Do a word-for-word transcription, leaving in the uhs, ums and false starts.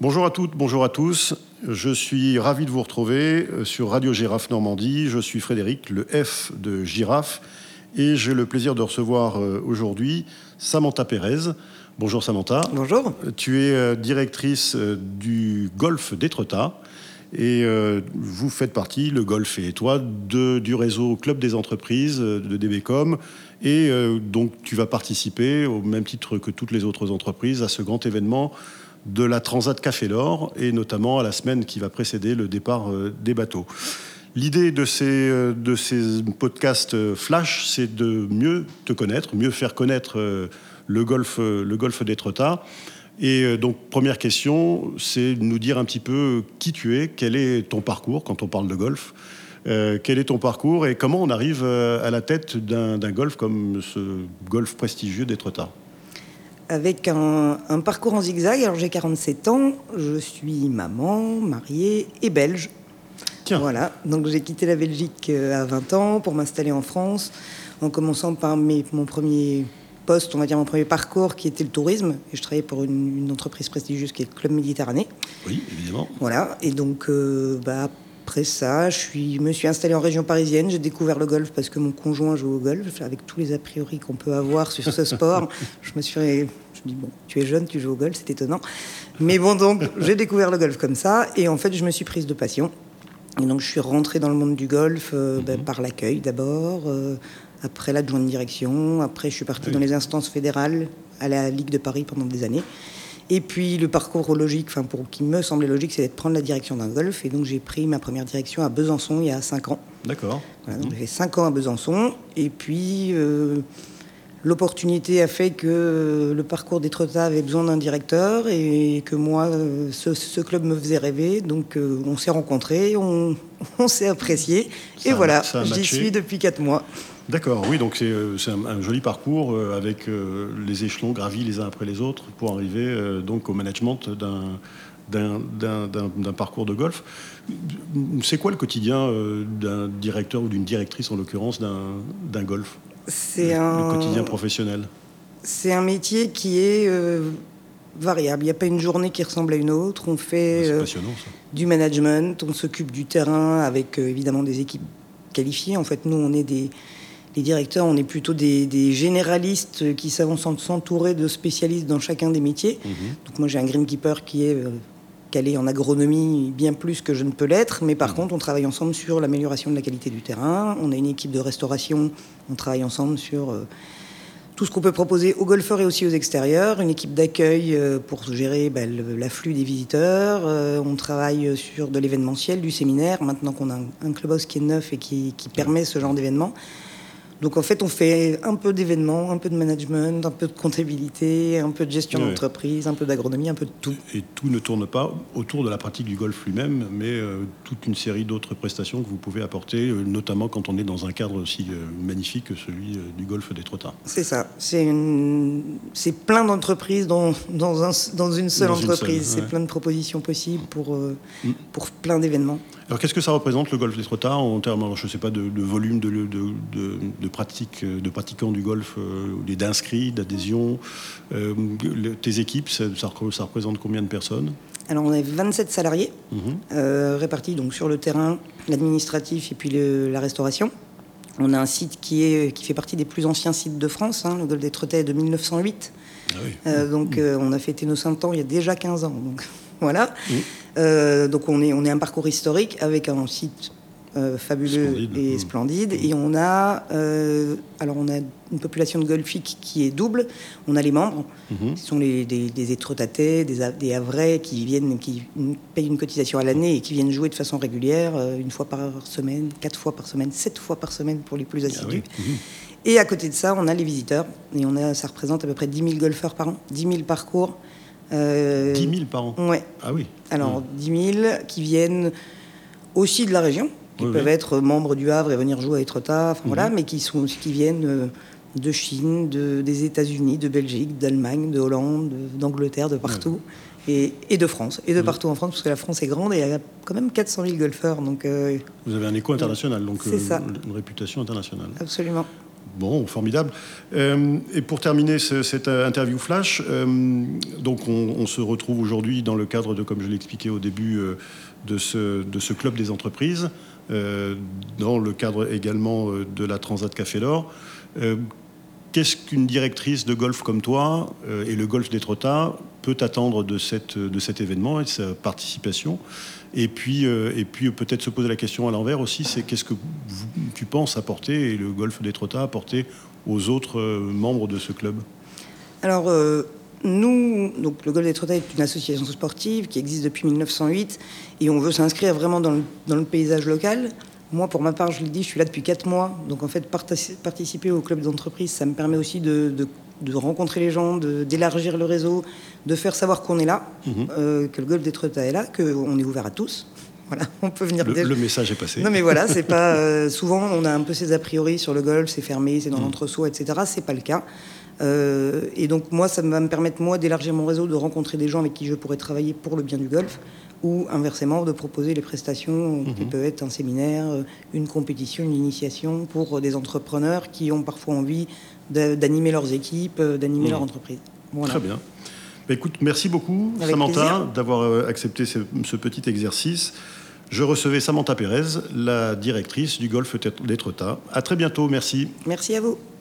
Bonjour à toutes, bonjour à tous. Je suis ravi de vous retrouver sur Radio Girafe Normandie. Je suis Frédéric, le F de Girafe, et j'ai le plaisir de recevoir aujourd'hui Samantha Pérez. Bonjour Samantha. Bonjour. Tu es directrice du Golf d'Étretat et vous faites partie, le Golf et toi, de, du réseau Club des entreprises de D B Com. Et donc tu vas participer, au même titre que toutes les autres entreprises, à ce grand événement de la Transat Café d'Or, et notamment à la semaine qui va précéder le départ des bateaux. L'idée de ces, de ces podcasts flash, c'est de mieux te connaître, mieux faire connaître le golf, le golf d'Étretat. Et donc, première question, c'est de nous dire un petit peu qui tu es, quel est ton parcours quand on parle de golf, euh, quel est ton parcours et comment on arrive à la tête d'un, d'un golf comme ce golf prestigieux d'Étretat. Avec un, un parcours en zigzag, alors j'ai quarante-sept ans, je suis maman, mariée et belge. Tiens. Voilà, donc j'ai quitté la Belgique à vingt ans pour m'installer en France, en commençant par mes, mon premier poste, on va dire mon premier parcours qui était le tourisme. Et je travaillais pour une, une entreprise prestigieuse qui est le Club Méditerranée. Oui, évidemment. Voilà, et donc euh, bah, après ça, je suis, me suis installée en région parisienne. J'ai découvert le golf parce que mon conjoint joue au golf, avec tous les a priori qu'on peut avoir sur ce sport. je me suis, je me dis bon, tu es jeune, tu joues au golf, c'est étonnant. Mais bon, donc j'ai découvert le golf comme ça, et en fait, je me suis prise de passion. Et donc, je suis rentrée dans le monde du golf euh, mm-hmm. ben, par l'accueil d'abord, euh, après l'adjoint de direction. Après, je suis partie oui. dans les instances fédérales à la Ligue de Paris pendant des années. Et puis, le parcours logique, enfin, pour qui me semblait logique, c'est de prendre la direction d'un golf. Et donc, j'ai pris ma première direction à Besançon il y a cinq ans. D'accord. Voilà, donc, mmh. j'ai fait cinq ans à Besançon. Et puis, euh, l'opportunité a fait que le parcours d'Étretat avait besoin d'un directeur et que moi, ce, ce club me faisait rêver. Donc, euh, on s'est rencontrés, on, on s'est appréciés. Ça et a, voilà, j'y suis depuis quatre mois. D'accord, oui, donc c'est, c'est un, un joli parcours euh, avec euh, les échelons gravis les uns après les autres pour arriver euh, donc au management d'un, d'un, d'un, d'un, d'un parcours de golf. C'est quoi le quotidien euh, d'un directeur ou d'une directrice, en l'occurrence, d'un, d'un golf ? C'est le, un... le quotidien professionnel. C'est un métier qui est euh, variable. Il n'y a pas une journée qui ressemble à une autre. On fait c'est euh, passionnant, ça. Du management, on s'occupe du terrain avec euh, évidemment des équipes qualifiées. En fait, nous, on est des... Les directeurs, on est plutôt des, des généralistes qui savent s'entourer de spécialistes dans chacun des métiers. Mmh. Donc moi, j'ai un greenkeeper qui est euh, calé en agronomie bien plus que je ne peux l'être. Mais par mmh. contre, on travaille ensemble sur l'amélioration de la qualité du terrain. On a une équipe de restauration. On travaille ensemble sur euh, tout ce qu'on peut proposer aux golfeurs et aussi aux extérieurs. Une équipe d'accueil euh, pour gérer bah, le, l'afflux des visiteurs. Euh, on travaille sur de l'événementiel, du séminaire. Maintenant qu'on a un, un clubhouse qui est neuf et qui, qui permet ce genre d'événement. Donc en fait, on fait un peu d'événements, un peu de management, un peu de comptabilité, un peu de gestion oui. d'entreprise, un peu d'agronomie, un peu de tout. Et tout ne tourne pas autour de la pratique du golf lui-même, mais euh, toute une série d'autres prestations que vous pouvez apporter, euh, notamment quand on est dans un cadre aussi euh, magnifique que celui euh, du golf d'Étretat. C'est ça. C'est, une... c'est plein d'entreprises dans, dans, un, dans une seule dans entreprise. Une seule, ouais. C'est plein de propositions possibles pour, euh, mm. pour plein d'événements. Alors, qu'est-ce que ça représente, le golf d'Étretat, en termes, je ne sais pas, de, de volume de, de, de, de, pratique, de pratiquants du golf, euh, d'inscrits, d'adhésions euh, le, tes équipes, ça, ça, ça représente combien de personnes ? Alors, on est vingt-sept salariés, mmh. euh, répartis donc, sur le terrain, l'administratif et puis le, la restauration. On a un site qui, est, qui fait partie des plus anciens sites de France. Hein, le golf d'Étretat est de mille neuf cent huit. Ah oui. euh, donc, mmh. euh, on a fêté nos cent ans il y a déjà quinze ans. Donc, voilà. Mmh. Euh, donc on est, on est un parcours historique avec un site euh, fabuleux splendide. et mmh. splendide. Et on a, euh, alors on a une population de golfiques qui est double. On a les membres, mmh. ce sont les, des, des Étretatais, des, des Havrais qui viennent, qui payent une cotisation à l'année et qui viennent jouer de façon régulière, euh, une fois par semaine, quatre fois par semaine, sept fois par semaine pour les plus assidus. Ah oui. mmh. Et à côté de ça, on a les visiteurs. Et on a, ça représente à peu près dix mille golfeurs par an, dix mille parcours. Euh, dix mille par an. Ouais. Ah oui. Alors, mmh. dix mille qui viennent aussi de la région, qui oui, peuvent oui. être membres du Havre et venir jouer à Étretat, enfin, mmh. voilà, mais qui, sont, qui viennent de Chine, de, des États-Unis, de Belgique, d'Allemagne, de Hollande, de, d'Angleterre, de partout, mmh. et, et de France, et de mmh. partout en France, parce que la France est grande et il y a quand même quatre cent mille golfeurs. Donc, euh, vous avez un écho international, donc c'est euh, ça. Une réputation internationale. Absolument. Bon, formidable. Euh, et pour terminer ce, cette interview flash, euh, donc on, on se retrouve aujourd'hui dans le cadre de, comme je l'expliquais au début, euh, de, ce, de ce club des entreprises, euh, dans le cadre également euh, de la Transat Café d'Or. Euh, Qu'est-ce qu'une directrice de golf comme toi euh, et le golf d'Étretat peut attendre de, cette, de cet événement et de sa participation? Et puis, euh, et puis peut-être se poser la question à l'envers aussi, c'est qu'est-ce que vous, tu penses apporter et le golf d'Étretat apporter aux autres euh, membres de ce club? Alors, euh, nous, donc, le golf d'Étretat est une association sportive qui existe depuis mille neuf cent huit et on veut s'inscrire vraiment dans le, dans le paysage local. Moi, pour ma part, je l'ai dit, je suis là depuis quatre mois. Donc, en fait, participer au club d'entreprise, ça me permet aussi de, de, de rencontrer les gens, de, d'élargir le réseau, de faire savoir qu'on est là, mmh. euh, que le golf d'Étretat est là, qu'on est ouvert à tous. Voilà, on peut venir. Le, le message est passé. Non, mais voilà, c'est pas. Euh, souvent, on a un peu ces a priori sur le golf, c'est fermé, c'est dans mmh. l'entre-soi, et cetera. C'est pas le cas. Euh, et donc, moi, ça va me permettre, moi, d'élargir mon réseau, de rencontrer des gens avec qui je pourrais travailler pour le bien du golf, ou inversement de proposer les prestations mmh. qui peuvent être un séminaire, une compétition, une initiation pour des entrepreneurs qui ont parfois envie d'animer leurs équipes, d'animer mmh. leur entreprise. Voilà. Très bien. Bah, écoute, merci beaucoup avec Samantha plaisir. D'avoir accepté ce, ce petit exercice. Je recevais Samantha Pérez, la directrice du golf d'Étretat. À très bientôt, merci. Merci à vous.